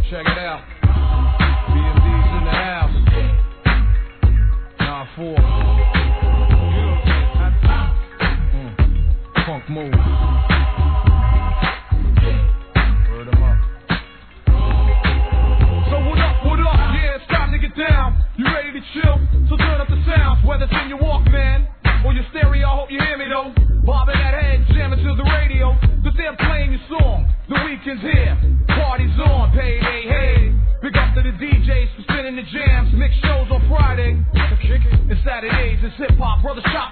Check it out. BMD's in the house. 9-4. Funk move. Word 'em up. So what up, what up? Yeah, it's time to get down. You ready to chill? So turn up the sounds. Whether it's in your Walkman or your stereo, I hope you hear me though. Bobbing that head, jamming to the radio. Cause they're playing your song. The weekend's here. Party's on. Payday, hey. Big up to the DJs for spinning the jams. Mix shows on Friday. And Saturdays it's hip hop. Brother Shop